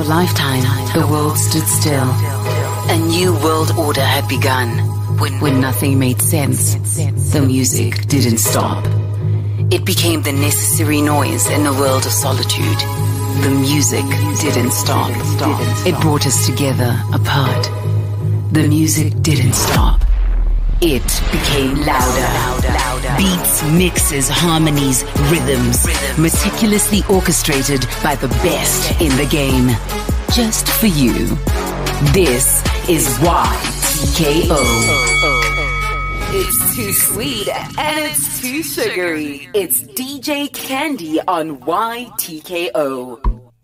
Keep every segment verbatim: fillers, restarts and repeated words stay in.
lifetime, the world stood still. A new world order had begun. When, when nothing made sense, the music didn't stop. It became the necessary noise in a world of solitude. The music didn't stop. It brought us together, apart. The music didn't stop. It became louder. Beats, mixes, harmonies, rhythms, meticulously orchestrated by the best in the game. Just for you. This is Y T K O. It's too sweet and it's too sugary. It's D J Candy on Y T K O.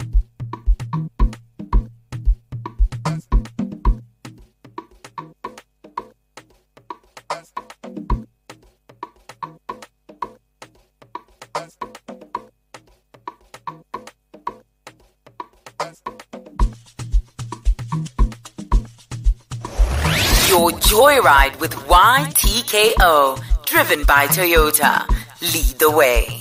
Your joyride with Y T K O, driven by Toyota. Lead the way.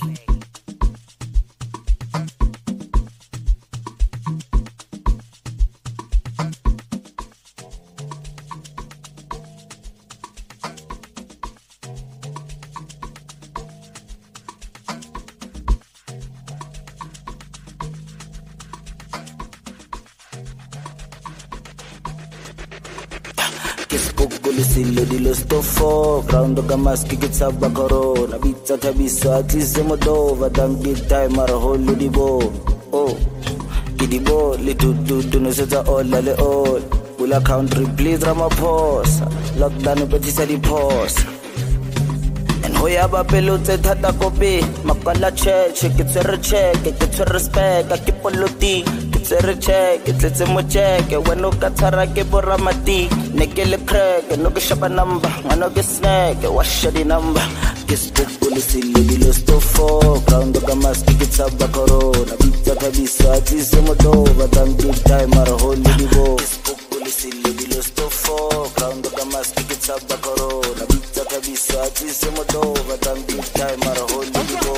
Silo di lo stofo, ground ga maski ke tsaba corona, bitsa thabiso atlise modova, dam big time ara holo di bo. Oh, ke di bo le tutu no setsa all le all. Bula country please Ramaphosa, lockdown but isa di pause. And hoya ba pelo tse thata kope, makala cheche ke tsere check, ke tsere respect, ke poloti. Tsere check, tletse mo check, wena ka tshara ke boramati, ne ke le crack, no ke shapa number, ngano ke snack, washa di number, ke spokole sile di lo stofo, ground ga maski ke tsaba corona, bitsa thabiso atlise modova, dam big time ara holo di bo, ke spokole sile di lo stofo, ground ga maski ke tsaba corona, bitsa thabiso atlise modova, dam big time ara holo di bo.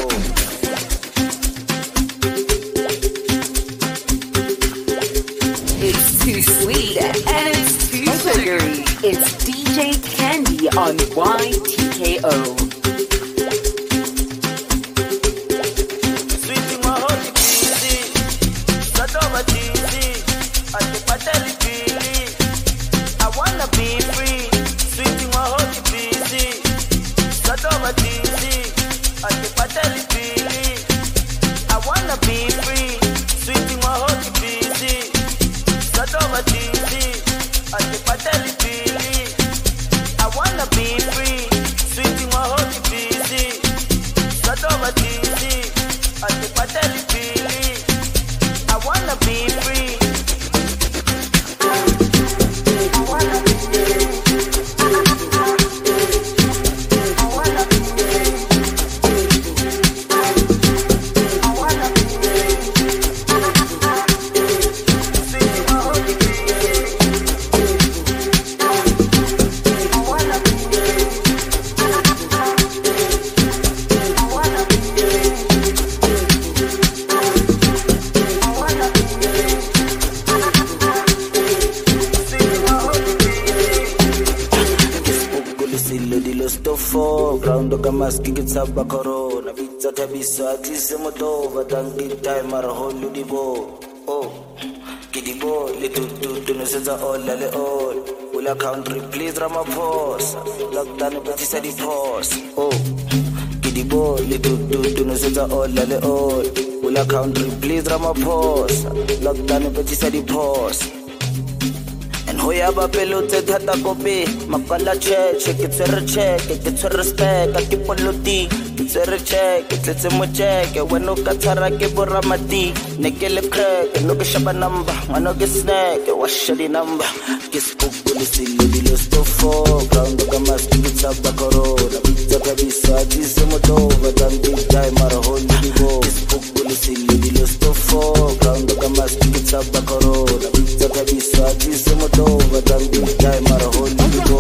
It's too sweet and it's too sugary. It's D J Candy on Y T K O. Maski ke tsaba corona, bitsa thabiso atlise modova, dam big time ara holo di bo. Oh, ke di bo le tutu no setsa all le all. Bula country please Ramaphosa, lockdown but isa di pause. Oh, ke di bo le tutu no setsa all le all. Bula country please Ramaphosa, lockdown but isa di pause. Hoya ba pelo tse thata kope, makala cheche ke tsere check, ke tsere respect, ke poloti, ke tsere check, tletse mo check, wena ka tshara ke boramati, ne ke le crack, no ke shapa number, ngano ke snack, washa di number, ke spokole sile di lo stofo, ground ga maski ke tsaba corona, bitsa thabiso atlise modova, dam big time ara holo di bo, ke spokole sile di lo stofo, ground ga maski ke tsaba corona, bitsa thabiso atlise modova. Over dam big time ara holo di bo.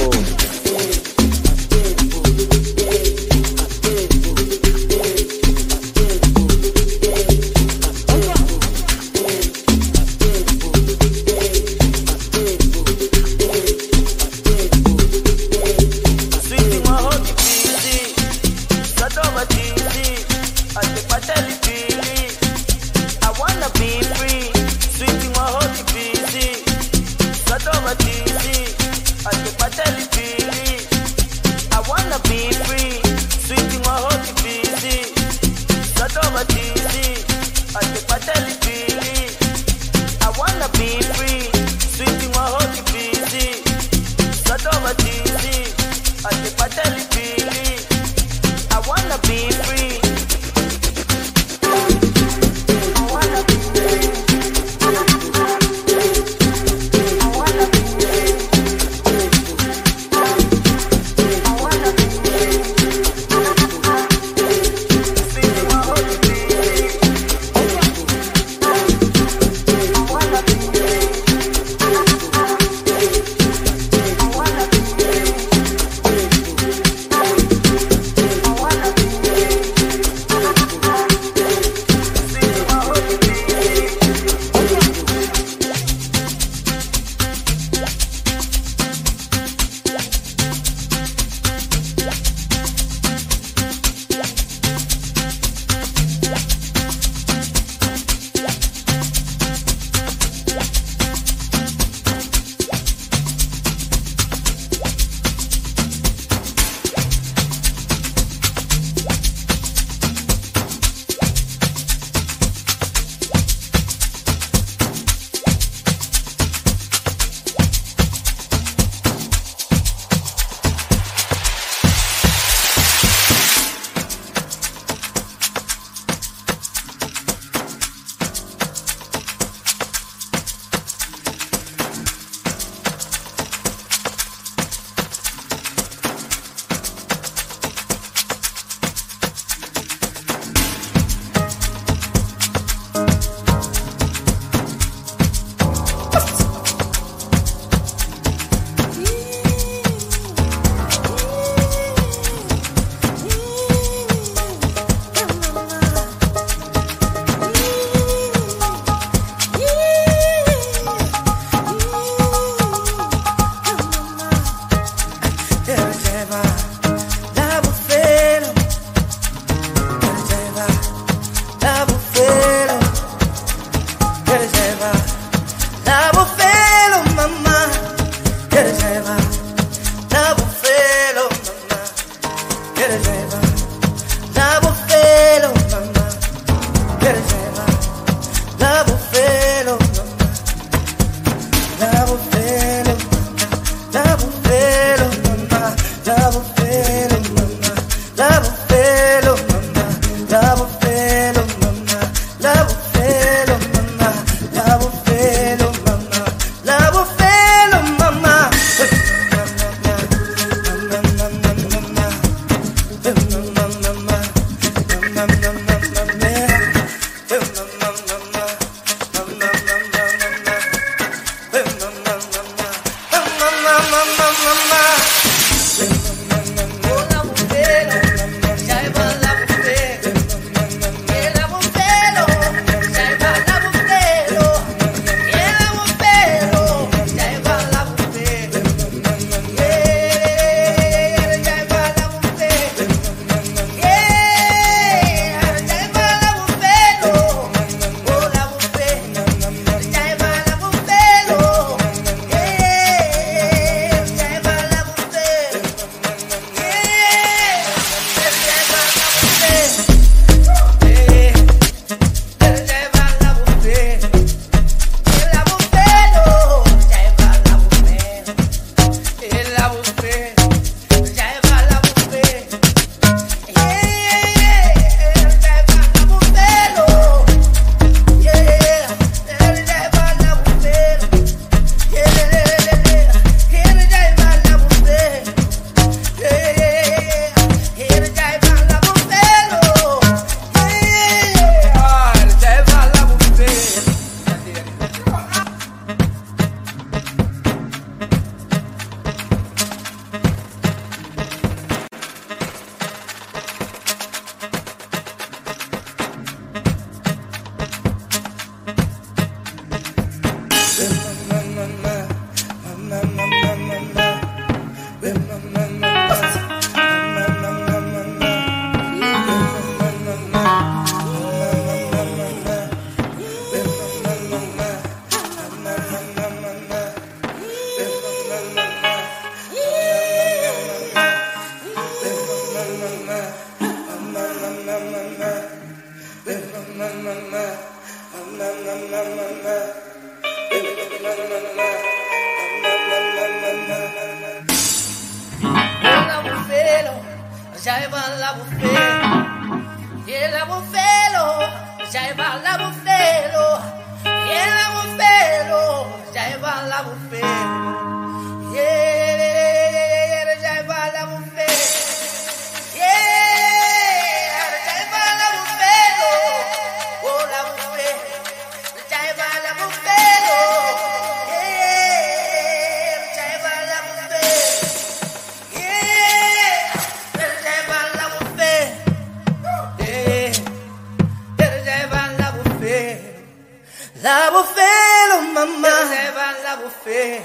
La bufelo, mamá. La bufelo.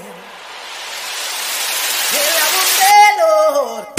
La bufelo.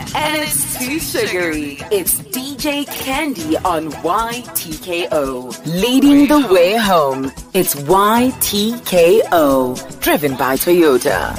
And it's too sugary. It's D J Candy on Y T K O. Leading the way home. It's Y T K O. Driven by Toyota.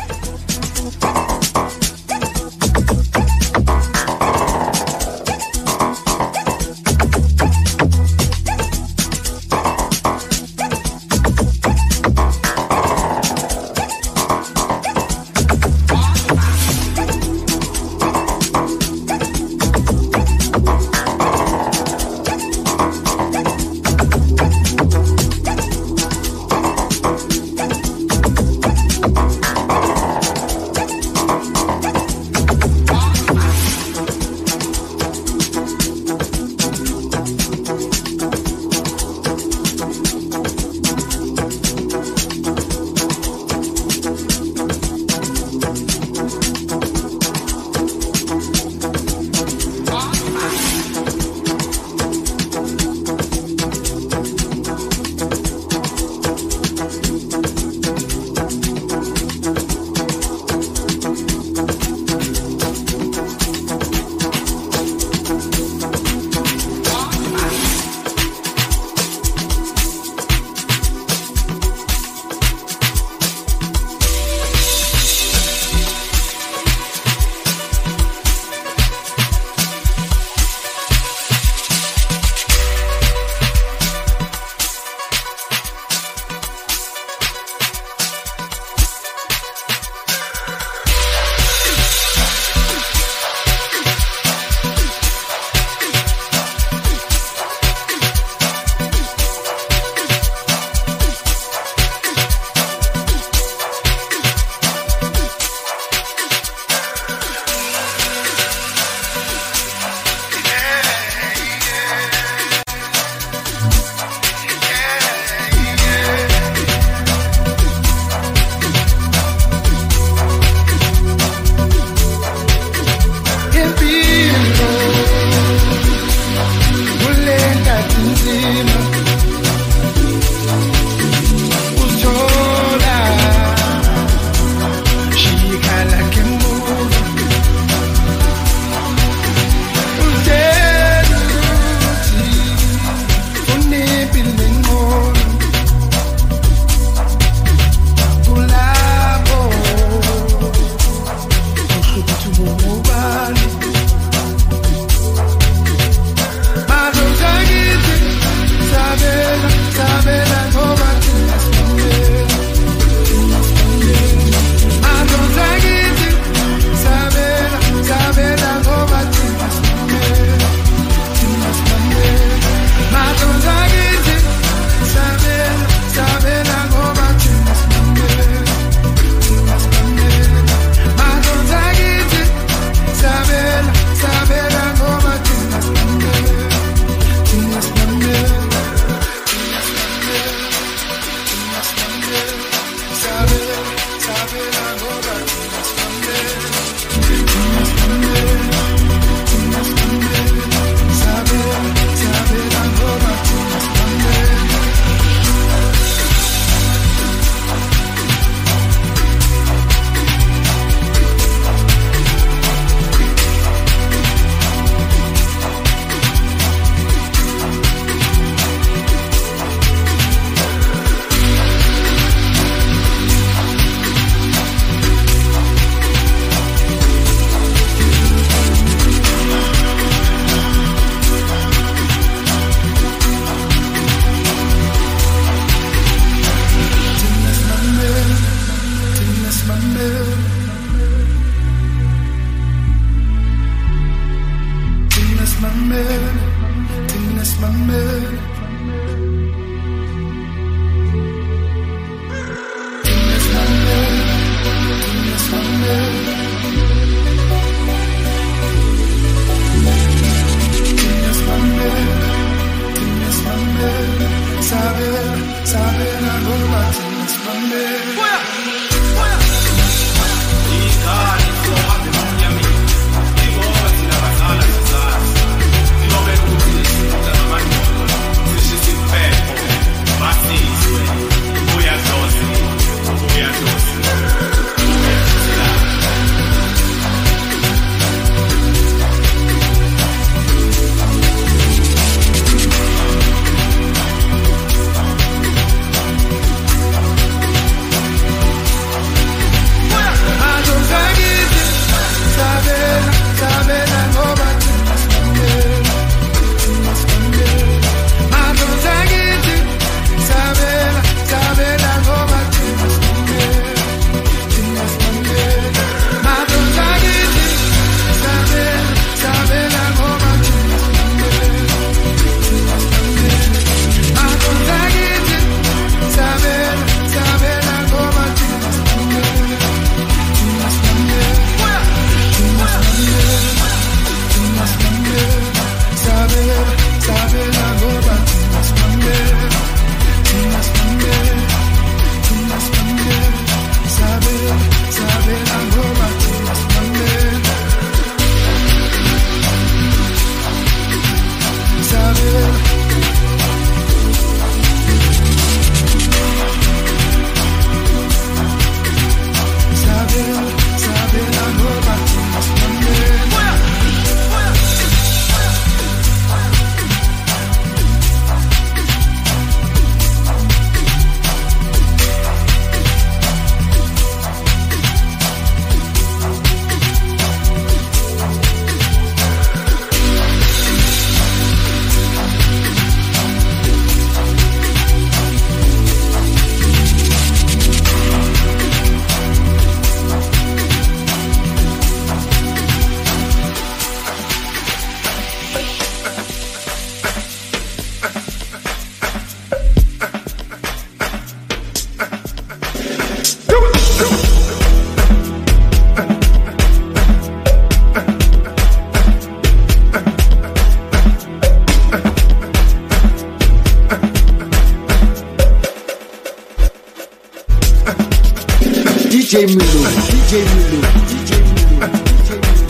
J Mulu, D J Mulu, D J Mulu, D J Mulu.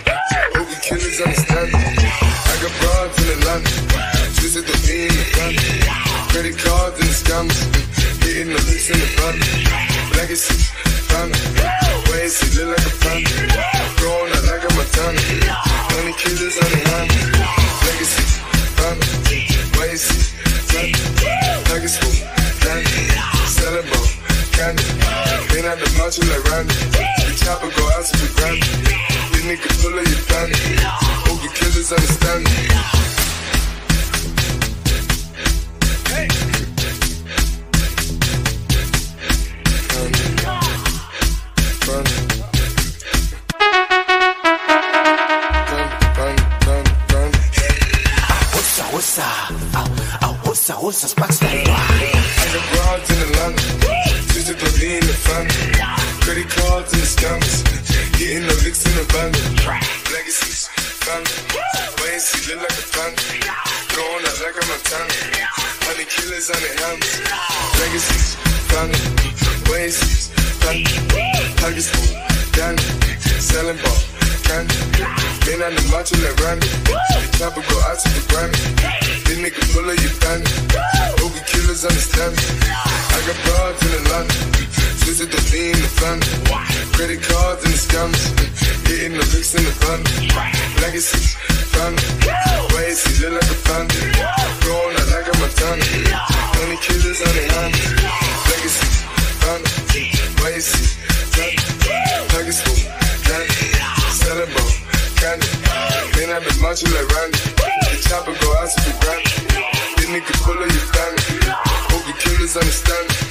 Killers understand me. I got broads in Atlanta. Twisted the V in the family. Honey killers on the hand. Legacies, family, ways, family. Nuggets full, candy. Selling ball, candy. Been at the macho like Randy. The chopper go out to the grand. This nigga pull up your family. Hope the killers understand me. Hey. What's sparks like I got broads in Atlanta, twisted the lean in the family, credit cards and the scammers, getting the licks in the van. Legacies, family, wait and see, look like a family, going out like a Montana, honey killers on their hands. Legacies, family, wait and see, family, targets full, Danny, selling ball, candy, been on the macho like Randy, the chopper go out to the Grammy. This nigga full of your family. Hope you killers understand me. I got broads in Atlanta. Twisted the lean in the family. Credit cards and the scammers. Getting the licks in the van. Legacies, family. Ways he look like a family. Growing out like a Montana. Honey killers on their hands. Legacies, family. Ways he family. Nuggets full, candy. Selling ball, candy. Been at the macho like Randy. Chopper go out to the grand. This nigga pull up your family. Hope the killers understand me.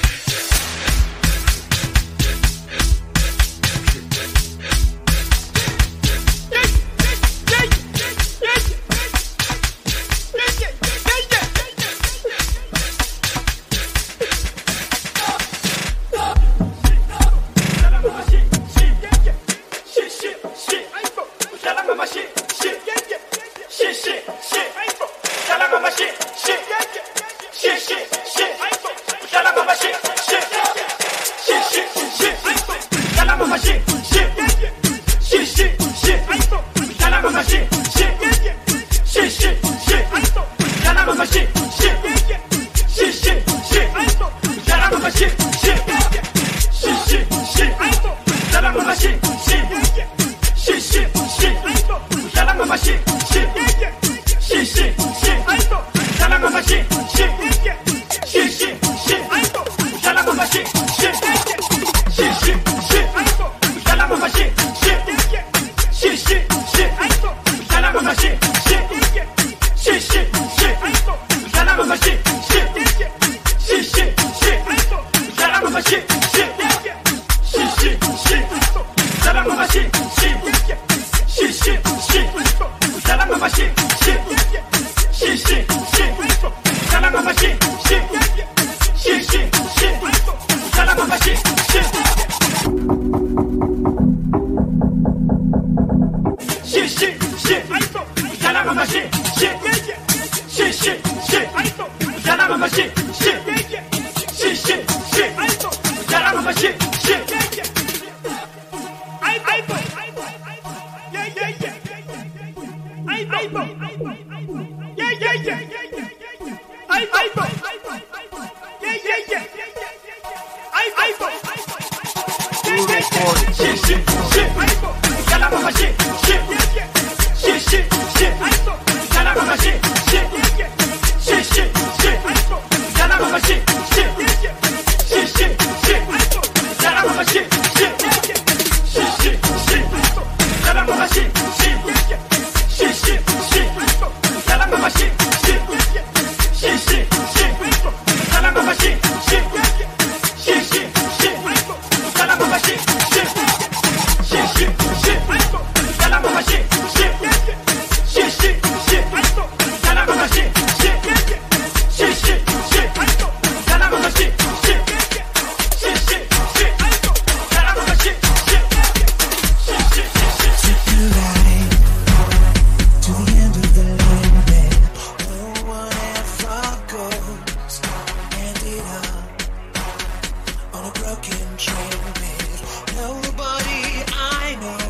Nobody I know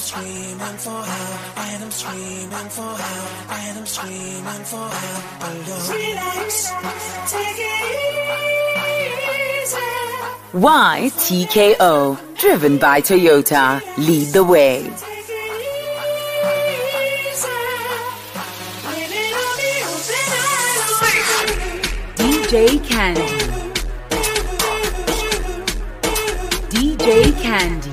screaming for help, I am screaming for help, I am screaming for help alone. Relax, take it easy. Y T K O, driven by Toyota, lead the way. D J Candy. D J Candy.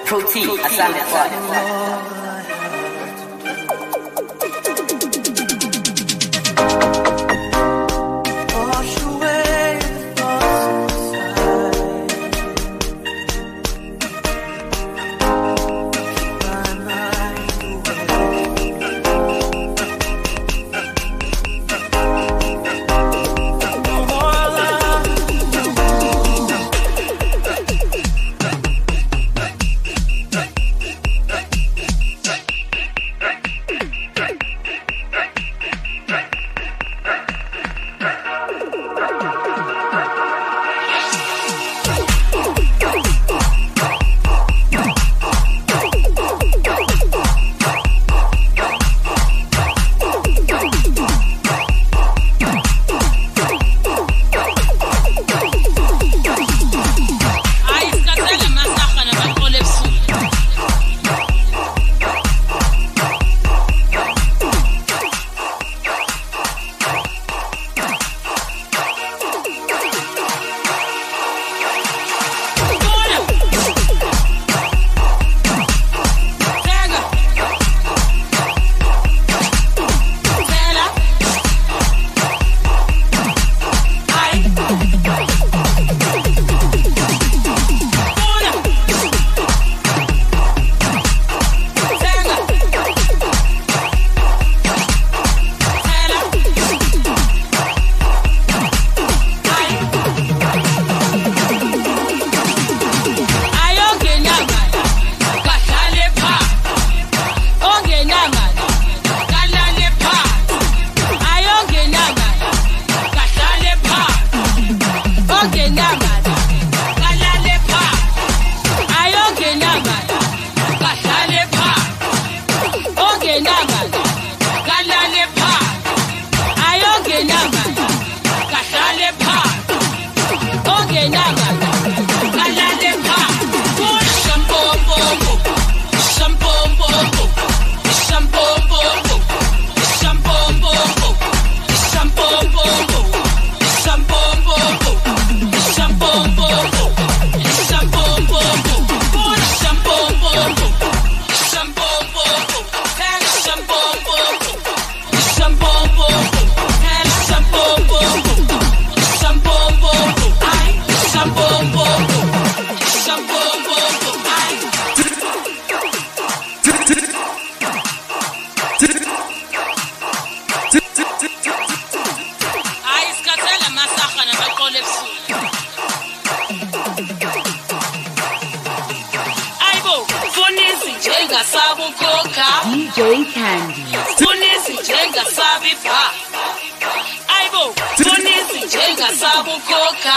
Protein, asante kwa. D J Candy. Funisi jenga sabi pa. Aibo. Funisi jenga sabu koka.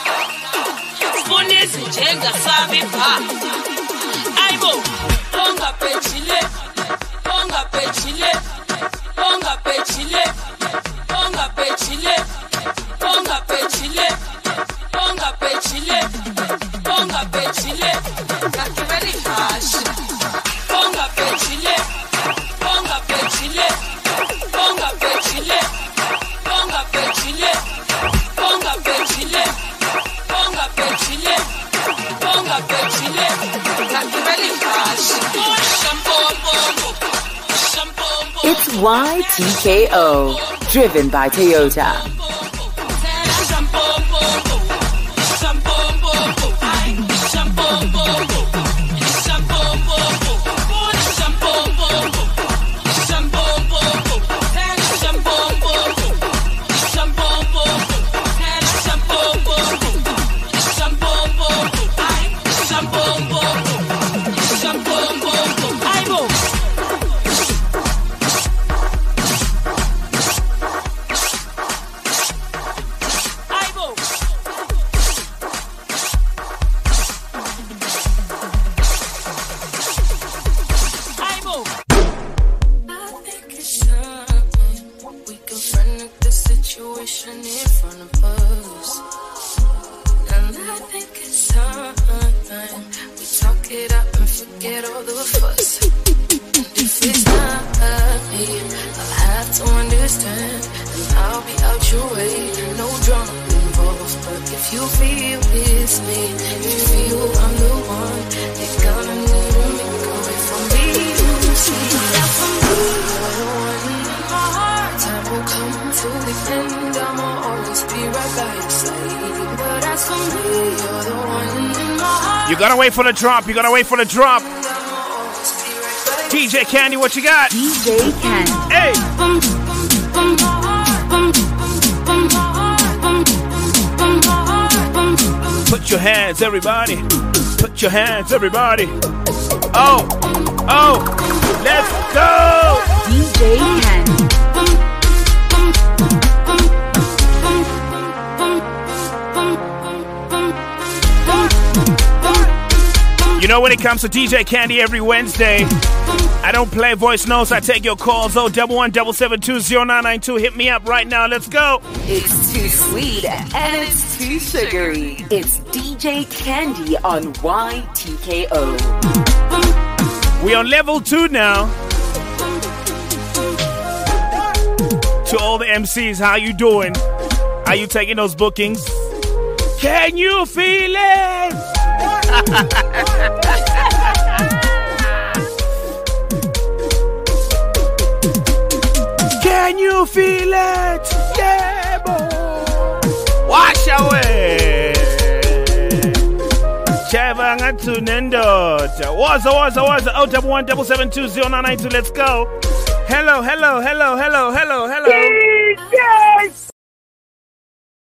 Funisi jenga sabi pa. Aibo. Ponga pechile. Ponga pechile. Ponga pechile. Ponga pechile. Ponga pechile. Ponga pechile. Ponga pechile. Kakiveri hash. Ponga pechile. Ponga pechile. Ponga pechile. Ponga pechile. Ponga pechile. Ponga pechile. Ponga pechile. Kakiveri hash. It's Y T K O, driven by Toyota. If you feel it's me, if you feel I'm the one, they're gonna need You gotta wait for the drop. You gotta wait for the drop. D J Candy, what you got? D J Candy. Hey. Put your hands, everybody. Put your hands, everybody. Oh, oh, let's go. D J Candy. You know, when it comes to D J Candy every Wednesday, I don't play voice notes. I take your calls. Oh, double one double seven two zero nine nine two. Hit me up right now. Let's go. It's too sweet and it's too sugary. It's D J Candy on Y T K O. We on level two now. To all the M Cs, how you doing? How you taking those bookings? Can you feel it? Can you feel it? Yeah, boy. Wash away. Chavanga to Nendota. Waza, waza, waza. Oh, double one, double seven two, zero nine nine two. Let's go. Hello, hello, hello, hello, hello, hello.